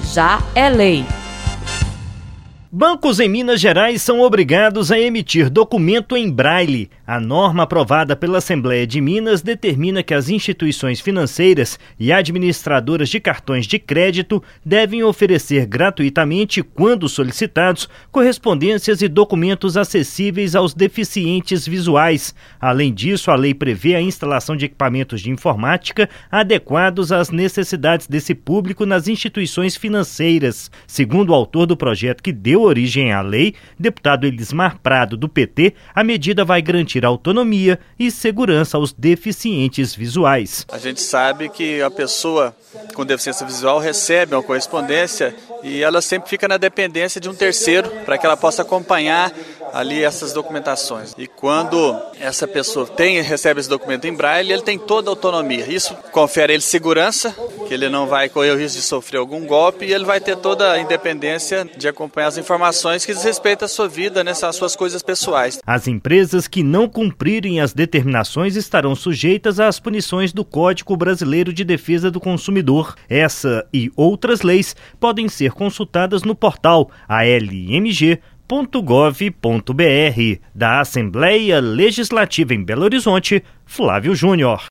já é lei. Bancos em Minas Gerais são obrigados a emitir documento em braille. A norma aprovada pela Assembleia de Minas determina que as instituições financeiras e administradoras de cartões de crédito devem oferecer gratuitamente, quando solicitados, correspondências e documentos acessíveis aos deficientes visuais. Além disso, a lei prevê a instalação de equipamentos de informática adequados às necessidades desse público nas instituições financeiras. Segundo o autor do projeto que deu origem à lei, deputado Elismar Prado, do PT, a medida vai garantir autonomia e segurança aos deficientes visuais. A gente sabe que a pessoa com deficiência visual recebe uma correspondência e ela sempre fica na dependência de um terceiro para que ela possa acompanhar ali essas documentações. E quando essa pessoa recebe esse documento em braille, ele tem toda a autonomia. Isso confere a ele segurança, que ele não vai correr o risco de sofrer algum golpe, e ele vai ter toda a independência de acompanhar as informações que diz respeito à sua vida, às suas coisas pessoais. As empresas que não cumprirem as determinações estarão sujeitas às punições do Código Brasileiro de Defesa do Consumidor. Essa e outras leis podem ser consultadas no portal almg.gov.br. Da Assembleia Legislativa em Belo Horizonte, Flávio Júnior.